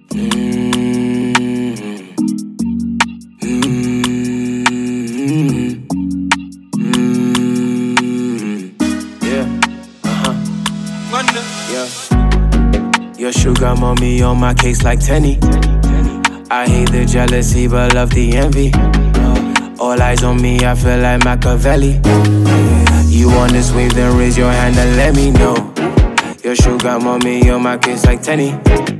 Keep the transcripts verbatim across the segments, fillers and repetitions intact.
Your sugar mommy on my case like Tenny. I hate the jealousy but love the envy. All eyes on me, I feel like Machiavelli. You on this wave, then raise your hand and let me know. Your sugar mommy on my case like Tenny.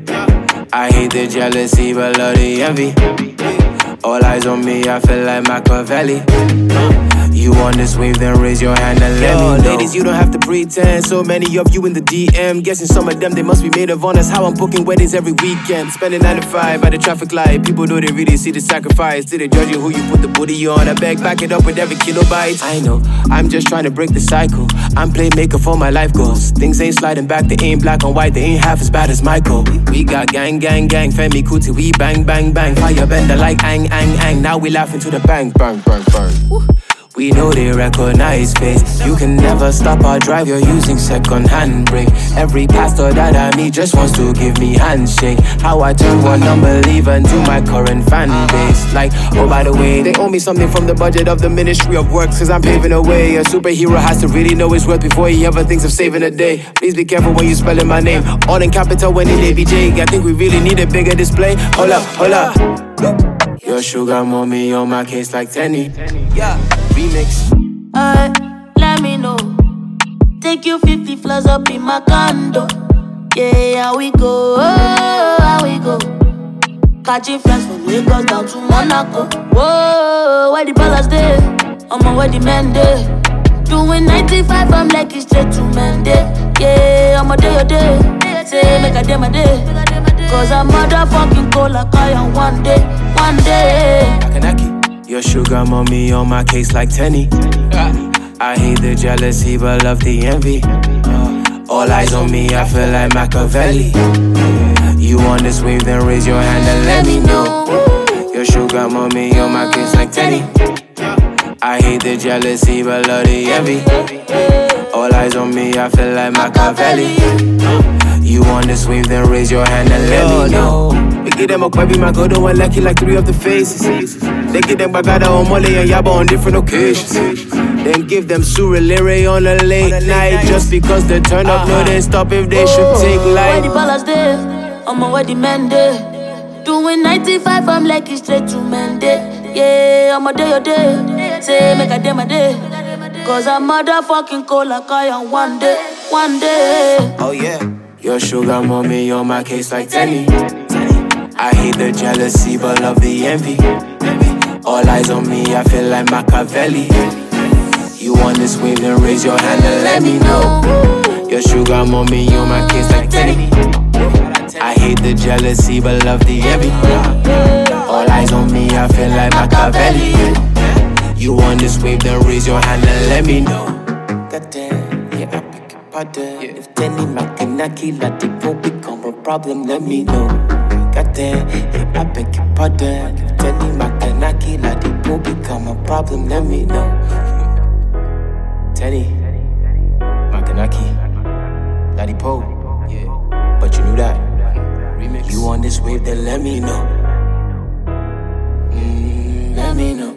I hate the jealousy but love the envy. All eyes on me, I feel like Machiavelli. You on this wave, then raise your hand and let Yo, me know. Ladies, you don't have to pretend. So many of you in the D M. Guessing some of them, they must be made of honors. How I'm booking weddings every weekend. Spending nine to five by the traffic light. People know they really see the sacrifice. Did they judge you who you put the booty on? I beg, back it up with every kilobyte. I know, I'm just trying to break the cycle. I'm playmaker for my life goals. Things ain't sliding back, they ain't black and white. They ain't half as bad as Michael. We got gang, gang, gang. Femi Kuti, we bang, bang, bang. Fire bender like ang, ang, ang. Now we laughing to the bang, bang, bang, bang. Woo. We know they recognize face. You can never stop our drive, you're using second-hand brake. Every pastor that I meet just wants to give me handshake. How I turn one unbeliever into my current fan base. Like, oh by the way, they owe me something from the budget of the Ministry of Works, cause I'm paving the way. A superhero has to really know his worth before he ever thinks of saving a day. Please be careful when you spelling my name. All in capital when in A B J. I think we really need a bigger display. Hold up, hold up. Your sugar mommy on my case like Tenny. Yeah, remix. Uh, let me know. Take you fifty floors up in my condo. Yeah, how we go? Oh, how we go? Catching flights from Lagos down to Monaco. Whoa, where the ballers there? I'm on where the men there. Doing ninety-five, I'm like it's straight to Monday. Yeah, I'm a day a day. Say, make a day my day. Cause I'm motherfucking cold like I am one day, one day. Makanaki, your sugar mommy on my case like Tenny. I hate the jealousy but love the envy. All eyes on me, I feel like Machiavelli. You on this wave, then raise your hand and let me know. Your sugar mommy on my case like Tenny. I hate the jealousy but love the envy. All eyes on me, I feel like Machiavelli. You on this wave, then raise your hand and let me know. We get them a baby, my God, one lucky like three of the faces. They get them bagada on Mole and Yaba on different occasions. Then give them Surulere on a late night. Just because they turn up, no they stop if they should take light. Where the ballers there, I'm on where the men there. Doing ninety-five, I'm like it's straight to Monday. Yeah, I'm a day a day. Say, make a day my day. Cause I'm motherfucking cold like I am one day, one day. Oh yeah. Your sugar mommy on my case like Tenny. I hate the jealousy but love the envy. All eyes on me, I feel like Machiavelli. You on this wave, then raise your hand and let me know. Your sugar mommy on my case like Tenny. I hate the jealousy but love the envy. All eyes on me, I feel like Machiavelli. You on this wave, then raise your hand and let me know. Goddamn, yeah, I pick your pardon. Yeah. If Tenny Makanaki let it go become a problem, let me know. Goddamn, yeah, I beg your pardon. If Tenny Makanaki let it go become a problem, let me know. Tenny Makanaki, Ladipo, yeah, but you knew that. Remix. You on this wave, then let me know. Mm, let me know.